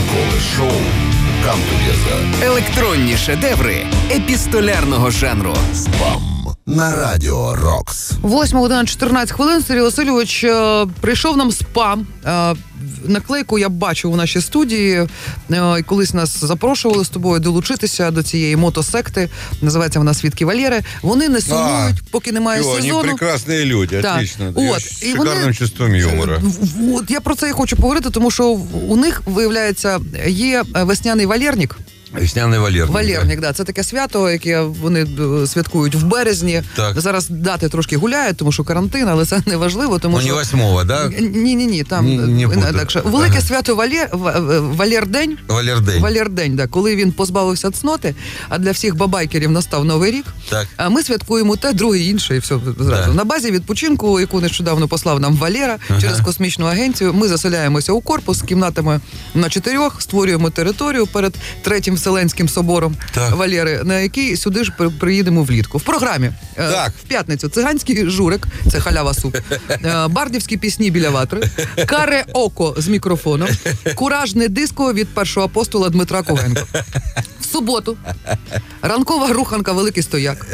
Ранкове шоу «Come Together». Електронні шедеври епістолярного жанру. СПАМ на Радіо Рокс. 8:14 Сергій Васильович прийшов нам спам. Наклейку я бачив у нашій студії. Колись нас запрошували з тобою долучитися до цієї мотосекти. Називається вона «Свідки Валєри». Вони не сумують, поки немає сезону. Вони прекрасні люди, отлично. З шикарним чувством юмора. От, я про це і хочу поговорити, тому що у них, виявляється, є весняний валєрник. Весняний валєрник. Валєрник, да. Це таке свято, яке вони святкують в березні. Так. Зараз дати трошки гуляють, тому що карантин, але це не важливо, тому що... Ну, не 8-го, да? Ні, там... Велике свято Валєрдень. Валєрдень, да. Коли він позбавився цноти, а для всіх бабайкерів настав Новий рік. Так. А ми святкуємо те, друге, інше, і все зразу. На базі відпочинку, яку нещодавно послав нам Валера через космічну агенцію, ми заселяємося у корпус з кімнатами на 4, створюємо територію перед Третім Вселенським собором Валєри, на який сюди ж приїдемо влітку. В програмі в п'ятницю циганський журик, це халява суп, бардівські пісні біля ватри, каре-око з мікрофоном, куражне диско від першого апостола Дмитра Ковенко. В суботу ранкова руханка «Великий стояк»,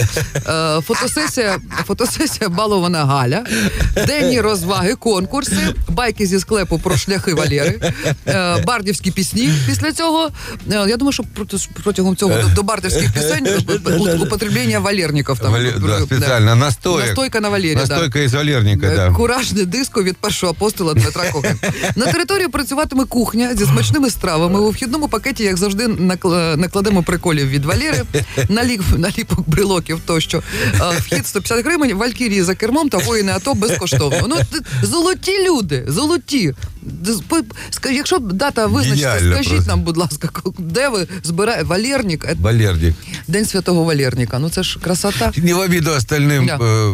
фотосесія «Балована Галя», денні розваги, конкурси, байки зі склепу про шляхи Валєри, бардівські пісні після цього. Я думаю, що протягом цього до бардівських пісень употреблення валєрників. Спеціально, настойка на Валєрі. Настойка із валєрника, да. Куражне диско від першого апостола Дмитра Ковенка. На території працюватиме кухня зі смачними стравами. У вхідному пакеті, як завжди, накладемо приколів від Валєри, наліпок, брелоків тощо. Вхід 150 гривень, валькірії за кермом та воїни АТО безкоштовно. Ну, золоті люди, золоті. Якщо дата визначиться, скажіть нам, будь ласка, де ви збираєте Валєрник? Валєрник. День Святого Валєрника. Ну це ж красота. Не в обиду остальным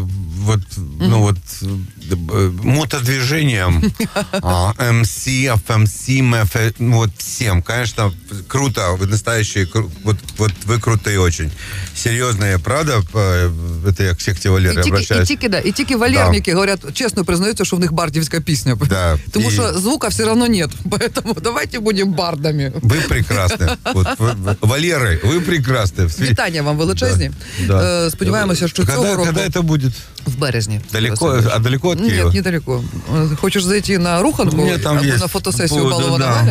мотодвижением, МС, FMC, вот всем. Конечно, круто, вы настоящие, вот вы крутые очень. Серьезные, правда, это я к секте Валеры обращаюсь. І тільки валєрники говорять, чесно признаються, що в них бардівська пісня. Да. Тому що звука все равно нет. Поэтому давайте будем бардами. Ви прекрасні. Валєри, ви прекрасні. Вітання вам величезні. Да. Сподіваємося, що цього року... Когда это будет? В березні. Далеко? А далеко от Киева? Нет, недалеко. Хочешь зайти на руханку? Або на фотосессию Балована Галя?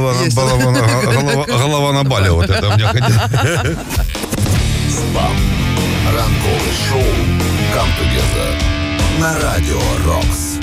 Голова на бале, вот это мне хотелось. СПАМ. Ранкове шоу «Come Together» на Радіо Рокс.